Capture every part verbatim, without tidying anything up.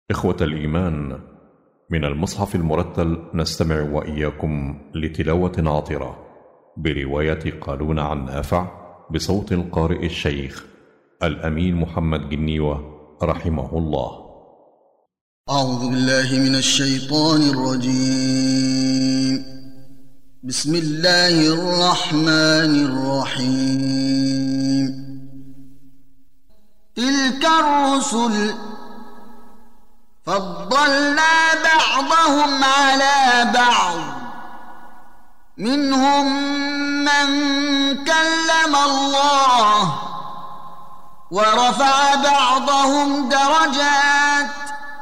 إخوة الإيمان، من المصحف المرتل نستمع وإياكم لتلاوة عطرة برواية قالون عن نافع بصوت القارئ الشيخ الأمين محمد جنيوة رحمه الله. أعوذ بالله من الشيطان الرجيم. بسم الله الرحمن الرحيم. تلك الرسل فضلنا بعضهم على بعض، منهم من كلم الله ورفع بعضهم درجات،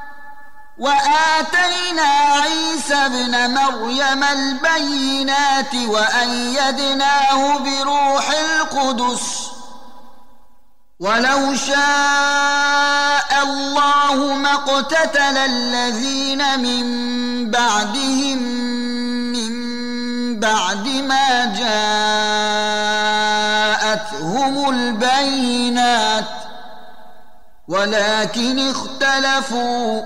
وآتينا عيسى ابن مريم البينات وأيدناه بروح القدس، ولو شاء الله ما اقتتل الذين من بعدهم من بعد ما جاءتهم البينات، ولكن اختلفوا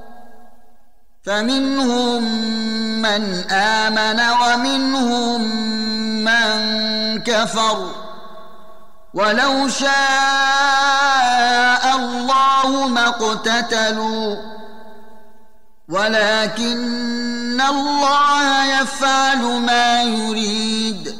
فمنهم من آمن ومنهم من كفر، ولو شاء الله ما اقتتلوا ولكن الله يفعل ما يريد.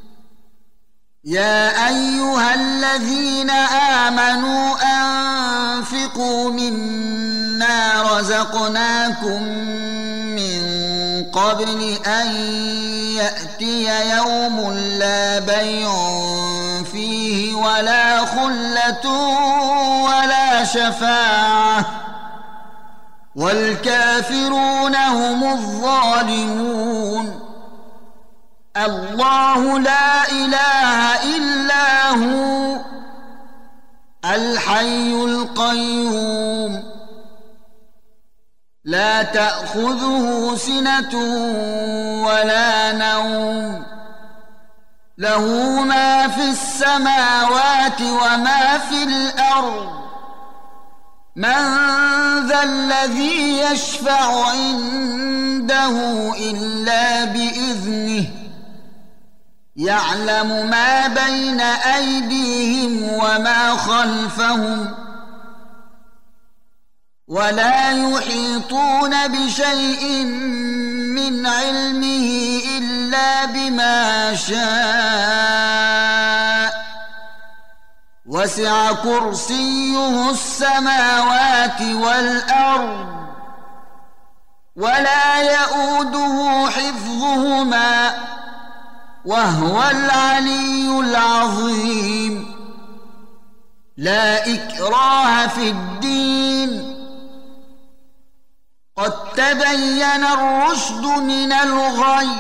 يا أيها الذين آمنوا أنفقوا مما رزقناكم من قبل أن يأتي يوم لا بيع فيه ولا خلة ولا شفاعة والكافرون هم الظالمون. الله لا إله إلا هو الحي القيوم، لا تأخذه سنة ولا نوم، له ما في السماوات وما في الأرض. من ذا الذي يشفع عنده إلا بإذنه، يعلم ما بين أيديهم وما خلفهم، ولا يحيطون بشيء من علمه إلا بما شاء، وسع كرسيه السماوات والأرض، ولا يؤوده حفظهما وهو العلي العظيم. لا إكراه في الدين، قد تبين الرشد من الغي،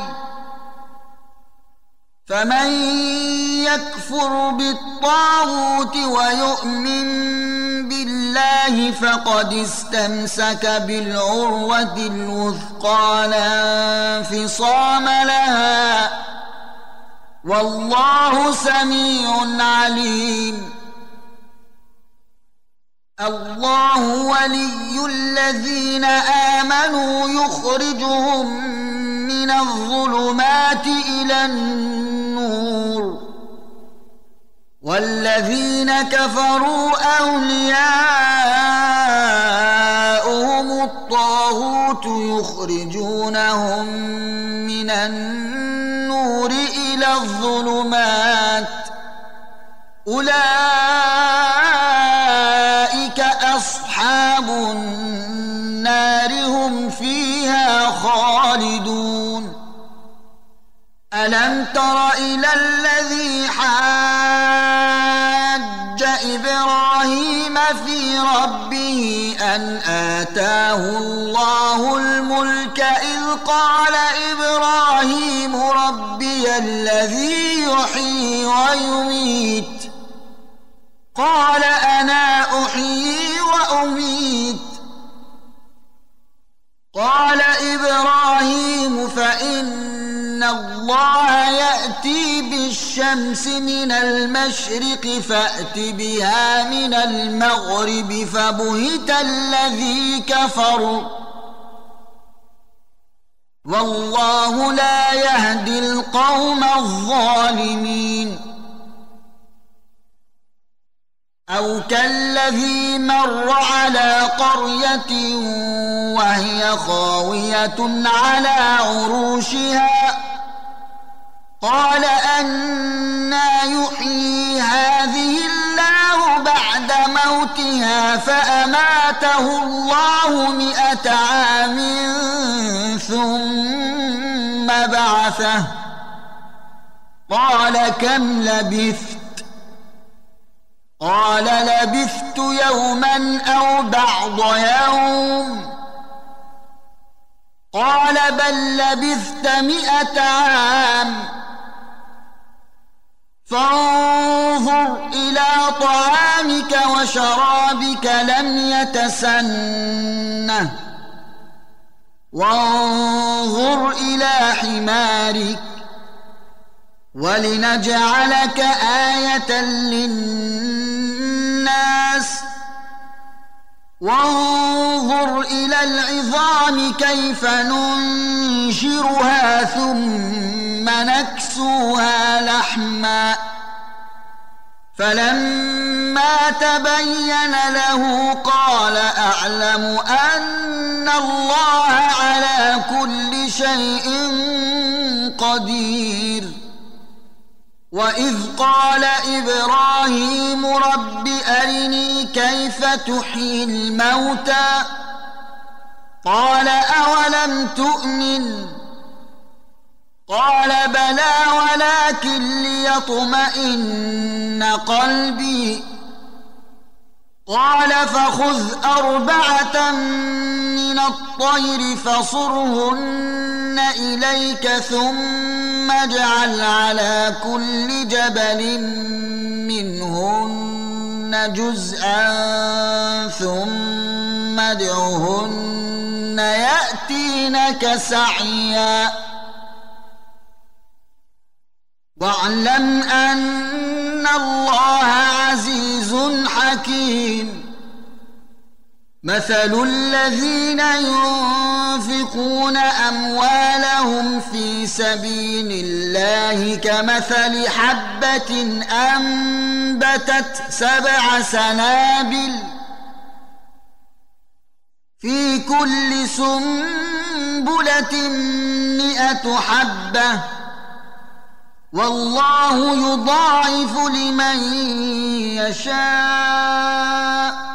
فمن يكفر بالطاغوت ويؤمن بالله فقد استمسك بالعروة الوثقى لا انفصام لها، والله سميع عليم. الله ولي الذين آمنوا يخرجهم من الظلمات إلى النور، والذين كفروا أولياؤهم الطاغوت يخرجونهم من النور إلى الظلمات، أولئك أصحاب النار هم فيها خالدون. ألم تر إلى الذي حاج إبراهيم في ربه أن آتاه الله الملك إذ قال إبراهيم ربي الذي يحيي ويميت، قال أنا أحيي وأميت، قال إبراهيم فإن الله يأتي بالشمس الشمس من المشرق فأت بها من المغرب فبهت الذي كفر والله لا يهدي القوم الظالمين أو كالذي مر على قرية وهي خاوية على عروشها قال أنى يحيي هذه الله بعد موتها فأماته الله مئة عام ثم بعثه قال كم لبثت قال لبثت يوما أو بعض يوم قال بل لبثت مئة عام فانظر إلى طعامك وشرابك لم يتسنه وانظر إلى حمارك ولنجعلك آية للناس وانظر إلى العظام كيف ننشرها ثم نكسوها لحما فلما تبين له قال أعلم أن الله على كل شيء قدير وإذ قال إبراهيم رب أرني كيف تحيي الموتى قال أولم تؤمن قال بلى ولكن ليطمئن قلبي قال فخذ أربعة من الطير فصرهن إليك ثم اجعل على كل جبل منهن جزءا ثم ادعهن يأتينك سعيا واعلم أن الله عزيز حكيم مثل الذين ينفقون أموالهم في سبيل الله كمثل حبة أنبتت سبع سنابل في كل سنبلة مئة حبة والله يضاعف لمن يشاء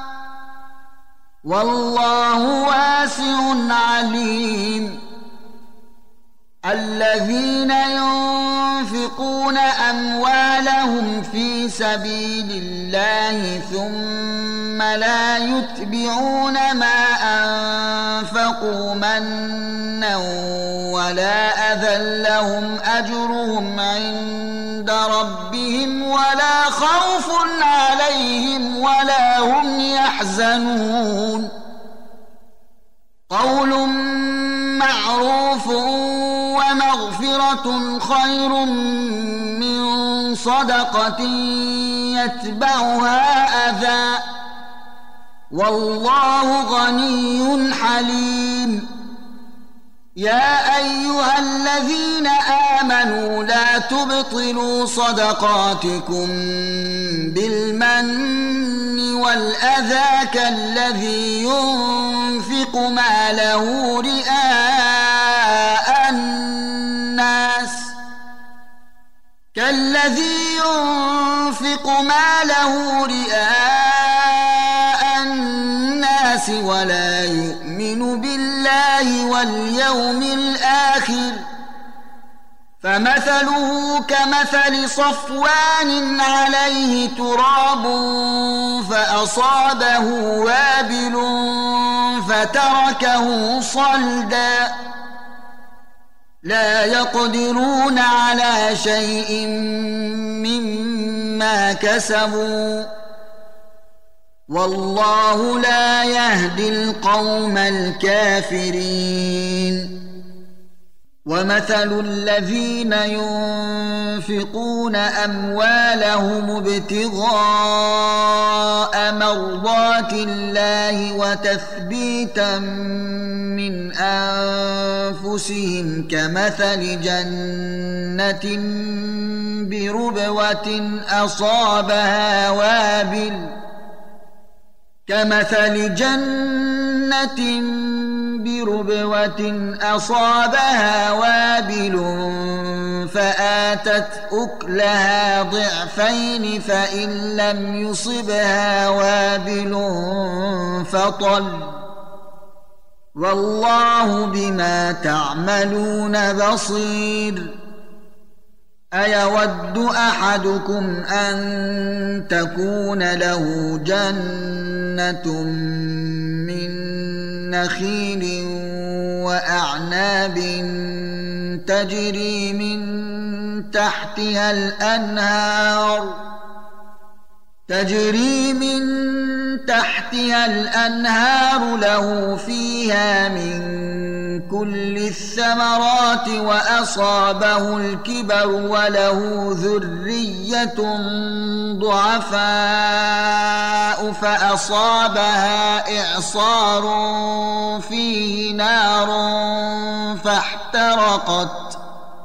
والله واسع عليم الذين ينفقون أموالهم في سبيل الله ثم لا يتبعون ما أنفقوا منا ولا أذى لهم أجرهم عند ربهم ولا خوف عليهم ولا هم يحزنون قول معروف ومغفرة خير من صدقة يتبعها أذى والله غني حليم يا أيها الذين آمنوا لا تبطلوا صدقاتكم بالمن والأذى كالذي ينفق ماله رئاء الناس كالذي ينفق ماله رئاء الناس ولا يؤمن بالله واليوم الآخر فمثله كمثل صفوان عليه تراب فأصابه وابل فتركه صلدا لا يقدرون على شيء مما كسبوا والله لا يهدي القوم الكافرين ومثل الذين ينفقون أموالهم ابتغاء مرضات الله وتثبيتا من أنفسهم كمثل جنة بربوة أصابها وابل كمثل جنة بربوة أصابها وابل فآتت أكلها ضعفين فإن لم يصبها وابل فطل والله بما تعملون بصير. أيود أحدكم أن تكون له جنة من نخيل وأعناب تجري من تحتها الأنهار تجري من تحتها الأنهار له فيها من كل الثمرات وأصابه الكبر وله ذرية ضعفاء فأصابها إعصار فيه نار فاحترقت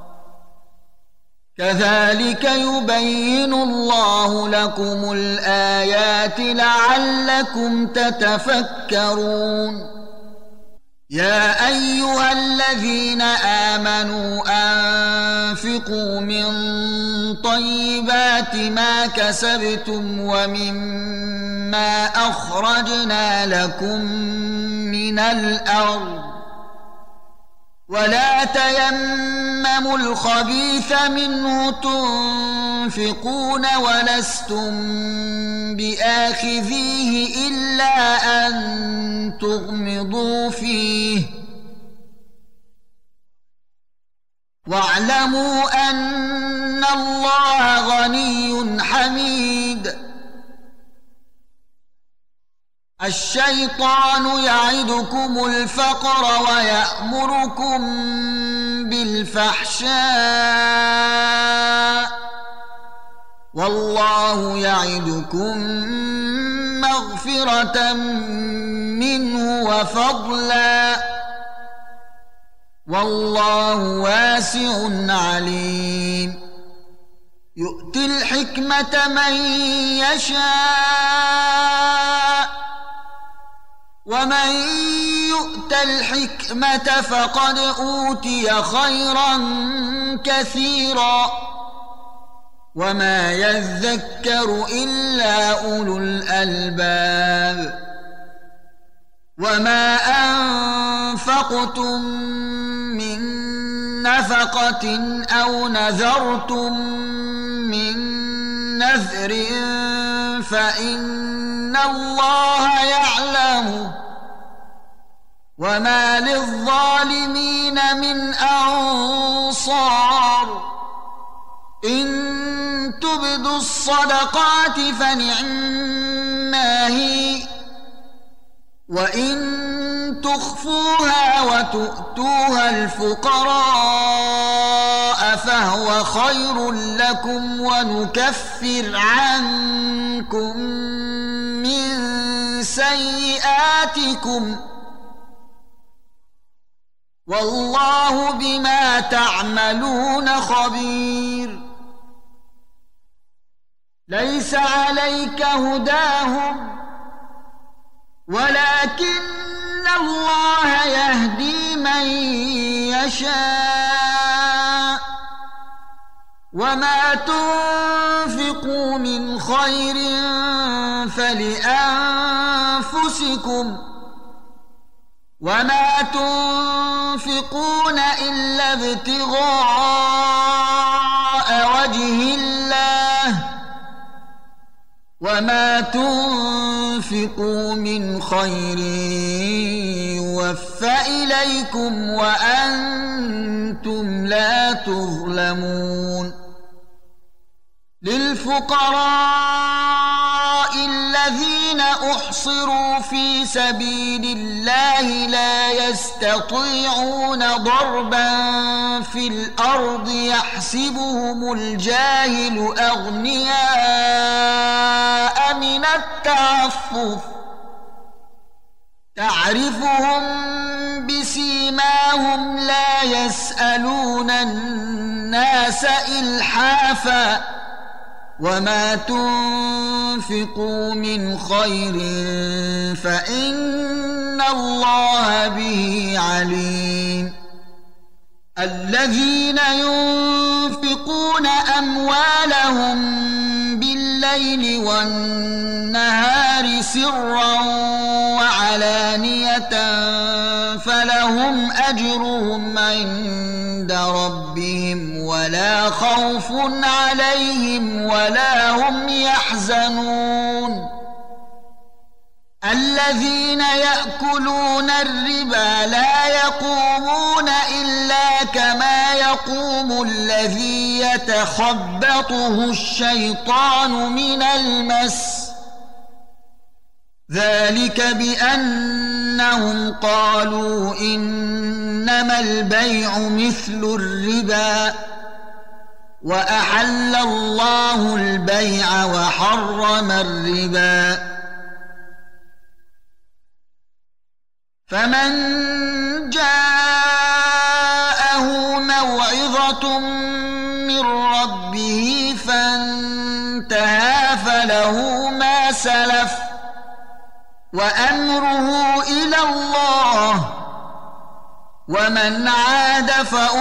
كذلك يبين الله لكم الآيات لعلكم تتفكرون. يا أيها الذين آمنوا أنفقوا من طيبات ما كسبتم ومما أخرجنا لكم من الأرض ولا تيمموا الخبيث منه تنفقون ولستم بآخذيه إلا أن تغمضوا فيه واعلموا أن الله غني حميد. الشيطان يعدكم الفقر ويأمركم بالفحشاء والله يعدكم مغفرة منه وفضلا والله واسع عليم. يؤتي الحكمة من يشاء ومن يؤت الحكمة فقد أوتي خيرا كثيرا وما يذكر إلا أولو الألباب. وما أنفقتم من نفقة أو نذرتم من نذر فإن الله يعلمه وما للظالمين من أنصار. إن تبدوا الصدقات فنعما هي وإن تخفوها وتؤتوها الفقراء فهو خير لكم ونكفر عنكم من سيئاتكم والله بما تعملون خبير. ليس عليك هداهم ولكن الله يهدي من يشاء وما تنفقوا من خير فلأنفسكم وما تنفقون إلا ابتغاء وجه الله وما تنفقوا من خير يوفى إليكم وأنتم لا تظلمون. للفقراء الذين أحصروا في سبيل الله لا يستطيعون ضربا في الأرض يحسبهم الجاهل أغنياء من التعفف تعرفهم بسيماهم لا يسألون الناس إلحافا وما تنفقوا من خير فإن الله به عليم الذين ينفقون أموالهم بالليل والنهار سرا وعلانية فلهم أجرهم عند ربهم ولا خوف عليهم ولا هم يحزنون الذين يأكلون الربا لا يقومون إلا كما يقوم الذي يتخبطه الشيطان من المس ذلك بأنهم قالوا إنما البيع مثل الربا وأحل الله البيع وحرم الربا فمن جاءه موعظة من ربه فانتهى فله ما سلف وأمره إلى الله ومن عاد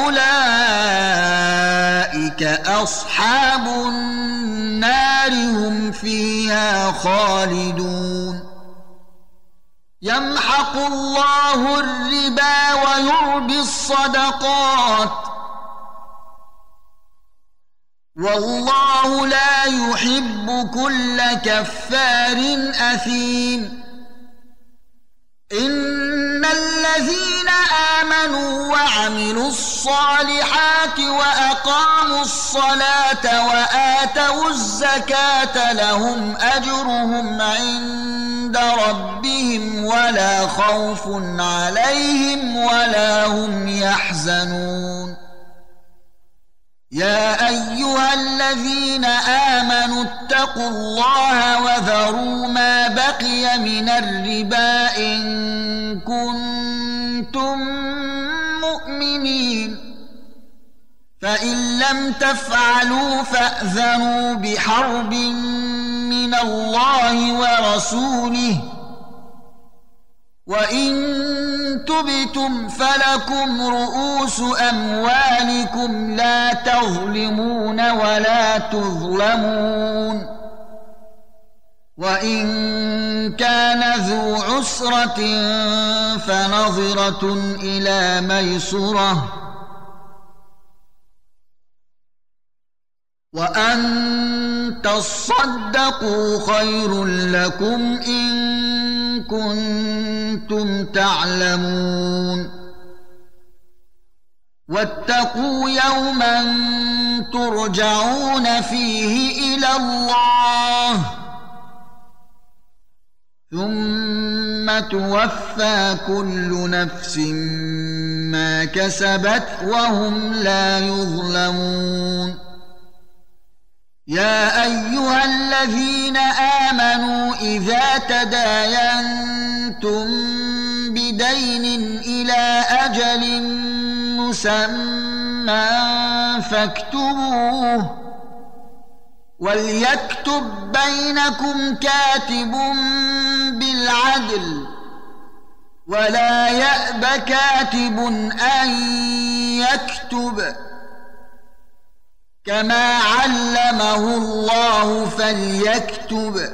فأولئك أصحاب النار هم فيها خالدون يمحق الله الربا ويربي الصدقات والله لا يحب كل كفار أثيم إن الذين آمنوا وعملوا الصالحات وأقاموا الصلاة وآتوا الزكاة لهم أجرهم عند ربهم ولا خوف عليهم ولا هم يحزنون يا أيها الذين آمنوا اتقوا الله وذروا ما بقي من الربا إن كنتم مؤمنين فإن لم تفعلوا فأذنوا بحرب من الله ورسوله وإن تبتم فلكم رؤوس أموالكم لا تظلمون ولا تظلمون وإن كان ذو عسرة فنظرة إلى ميسرة وأن تصدقوا خير لكم إن كنتم تعلمون واتقوا يوما ترجعون فيه إلى الله ثم توفى كل نفس ما كسبت وهم لا يظلمون يا أيها الذين آمنوا إذا تداينتم بدين إلى أجل مسمى فاكتبوه وليكتب بينكم كاتب بالعدل ولا يأب كاتب أن يكتب كما علمه الله فليكتب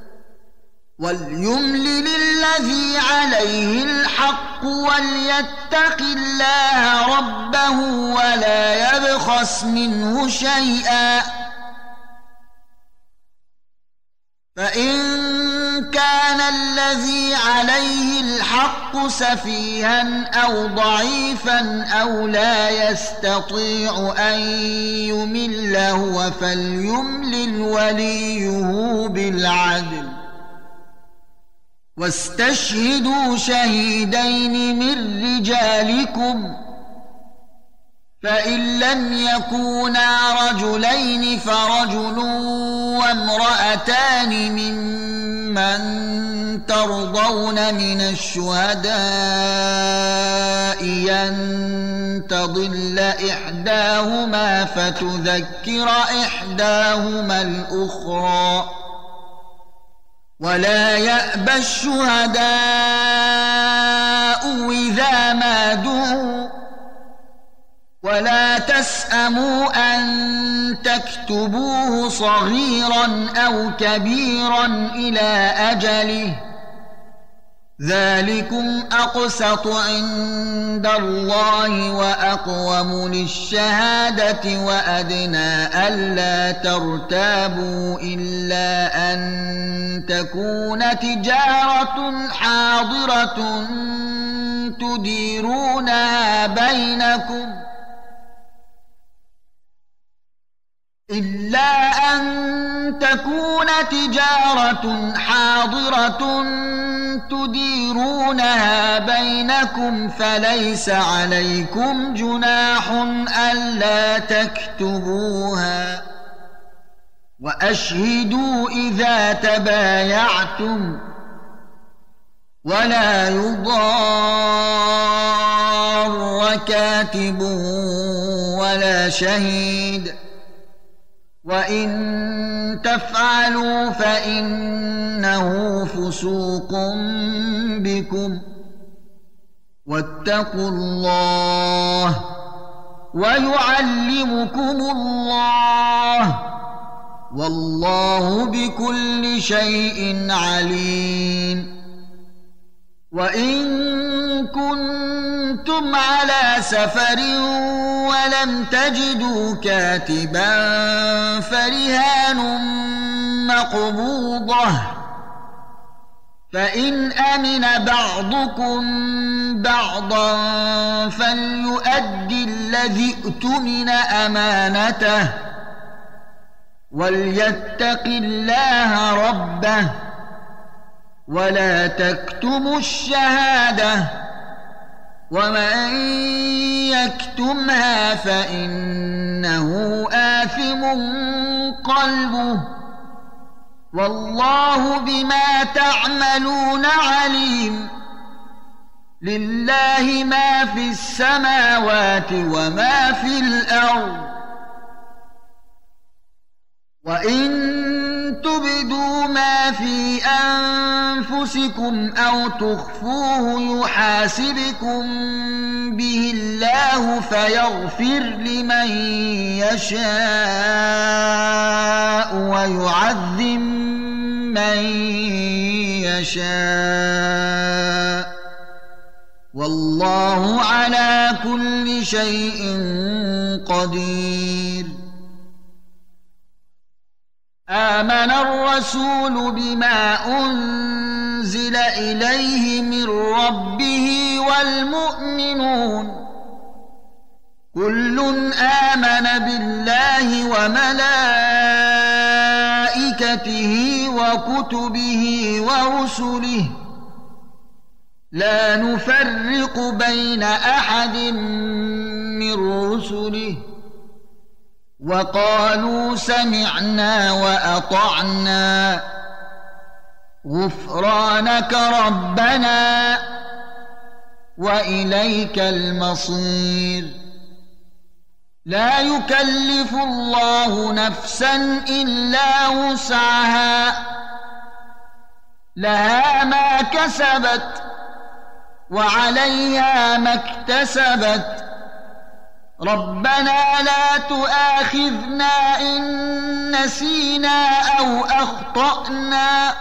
وليملل الذي عليه الحق وليتق الله ربه ولا يبخس منه شيئا فإن كان الذي عليه الحق سفيها أو ضعيفا أو لا يستطيع أن يمل هو فليملل وليه بالعدل واستشهدوا شهيدين من رجالكم فإن لم يكونا رجلين فرجل وامرأتان ممن ترضون من الشهداء أن تضل إحداهما فتذكر إحداهما الأخرى ولا يأبى الشهداء إذا ما دعوا ولا تسأموا أن تكتبوه صغيرا أو كبيرا إلى أجله ذلكم أقسط عند الله وأقوم للشهادة وأدنى ألا ترتابوا إلا أن تكون تجارة حاضرة تديرونها بينكم إلا أن تكون تجارة حاضرة تديرونها بينكم فليس عليكم جناح ألا تكتبوها وأشهدوا إذا تبايعتم ولا يضار كاتب ولا شهيد وإن تفعلوا فإنه فسوق بكم واتقوا الله ويعلمكم الله والله بكل شيء عليم وإن كنتم على سفر ولم تجدوا كاتبا فرهان مقبوضة فإن أمن بعضكم بعضا فليؤدي الذي اؤتمن أمانته وليتق الله ربه ولا تكتموا الشهادة ومن يكتمها فإنه آثم قلبه والله بما تعملون عليم لله ما في السماوات وما في الأرض وإن تبدوا ما في أنفسكم أو تخفوه يحاسبكم به الله فيغفر لمن يشاء ويعذب من يشاء والله على كل شيء قدير آمن الرسول بما أنزل إليه من ربه والمؤمنون كل آمن بالله وملائكته وكتبه ورسله لا نفرق بين أحد من رسله وقالوا سمعنا وأطعنا غفرانك ربنا وإليك المصير لا يكلف الله نفسا إلا وسعها لها ما كسبت وعليها ما اكتسبت ربنا لا تؤاخذنا إن نسينا أو أخطأنا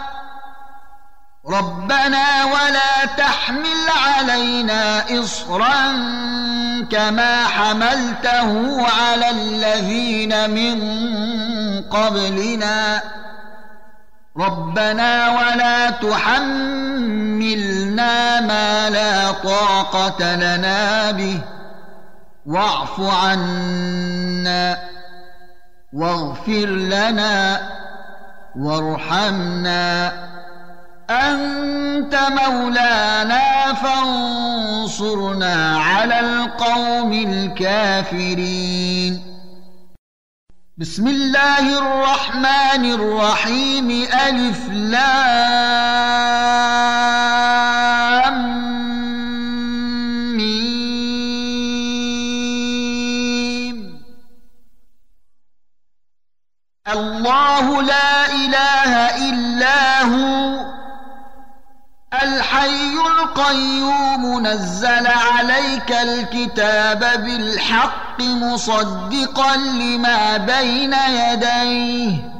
ربنا ولا تحمل علينا إصرا كما حملته على الذين من قبلنا ربنا ولا تحملنا ما لا طاقة لنا به واعف عنا واغفر لنا وارحمنا أنت مولانا فانصرنا على القوم الكافرين. بسم الله الرحمن الرحيم. ألف لام ميم. الله لا إله إلا هو الحي القيوم نزل عليك الكتاب بالحق مصدقا لما بين يديه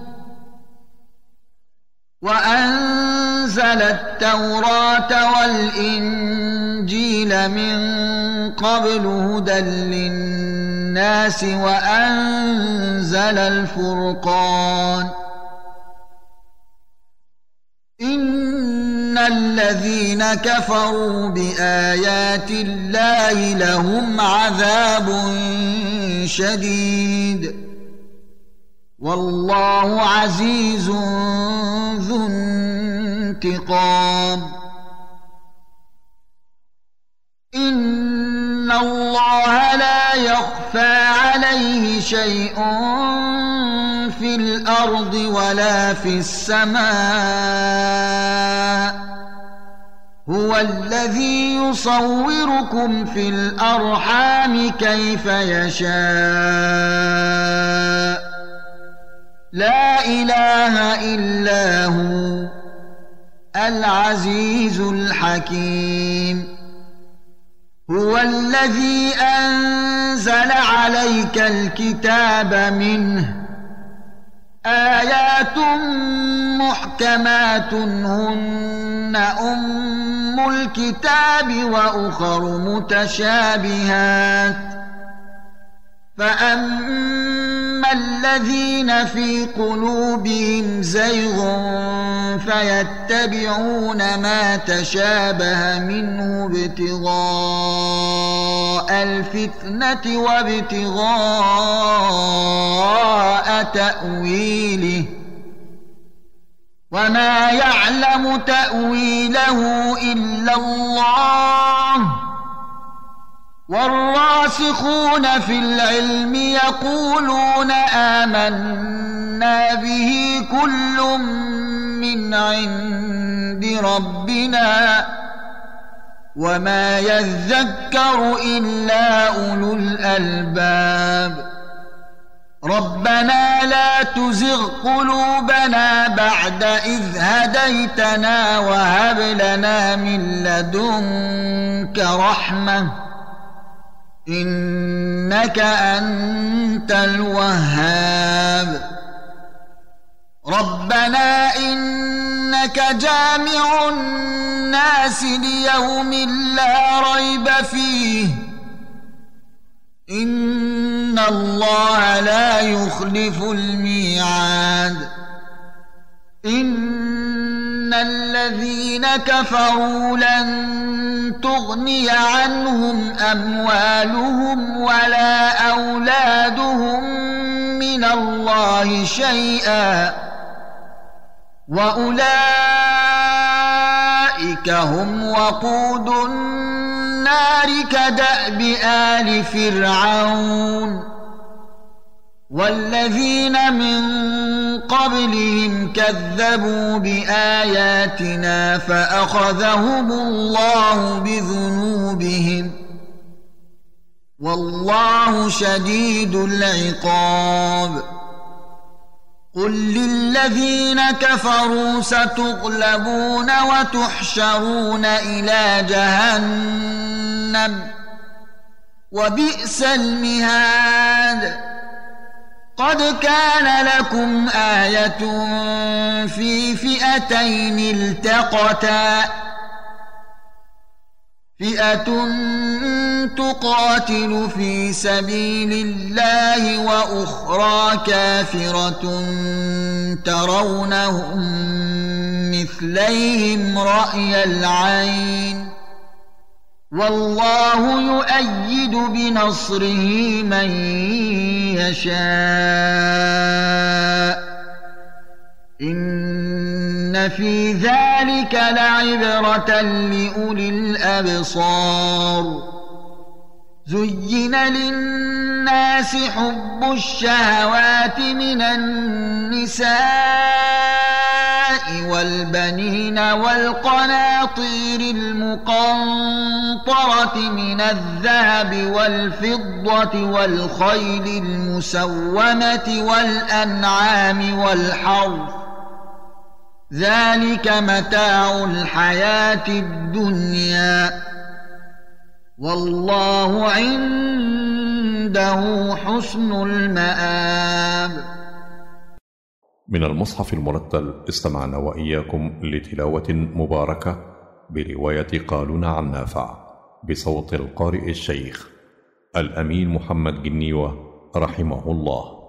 وأنزل التوراة والإنجيل من قبل هدى للناس وأنزل الفرقان. إن الذين كفروا بآيات الله لهم عذاب شديد والله عزيز ذو انتقام. إن الله لا يخفى عليه شيء في الأرض ولا في السماء. هو الذي يصوركم في الأرحام كيف يشاء. لا إله إلا هو العزيز الحكيم. هو الذي أنزل عليك الكتاب منه آيات محكمات هن أم الكتاب وأخر متشابهات فأما الذين في قلوبهم زيغ فيتبعون ما تشابه منه ابتغاء الفتنة وابتغاء تأويله وما يعلم تأويله إلا الله والراسخون في العلم يقولون آمنا به كل من عند ربنا وما يذكر إلا أولو الألباب. ربنا لا تزغ قلوبنا بعد إذ هديتنا وهب لنا من لدنك رحمة إنك أنت الوهاب. ربنا إنك جامع الناس ليوم لا ريب فيه إن الله لا يخلف الميعاد. إن الذين كفروا لن تغني عنهم أموالهم ولا أولادهم من الله شيئا وأولئك هم وقود النار كدأب آل فرعون والذين من قبلهم كذبوا بآياتنا فأخذهم الله بذنوبهم والله شديد العقاب. قل للذين كفروا ستغلبون وتحشرون إلى جهنم وبئس المهاد. قد كان لكم آية في فئتين التقتا فئة تقاتل في سبيل الله وأخرى كافرة ترونهم مثليهم رأي العين والله يؤيد بنصره من يشاء إن في ذلك لعبرة لأولي الأبصار زين للناس حب الشهوات من النساء والبنين والقناطير المقنطرة من الذهب والفضة والخيل المسومة والأنعام والحرث ذلك متاع الحياة الدنيا والله عنده حسن المآب. من المصحف المرتل استمعنا وإياكم لتلاوة مباركة برواية قالون عن نافع بصوت القارئ الشيخ الأمين محمد جنيوة رحمه الله.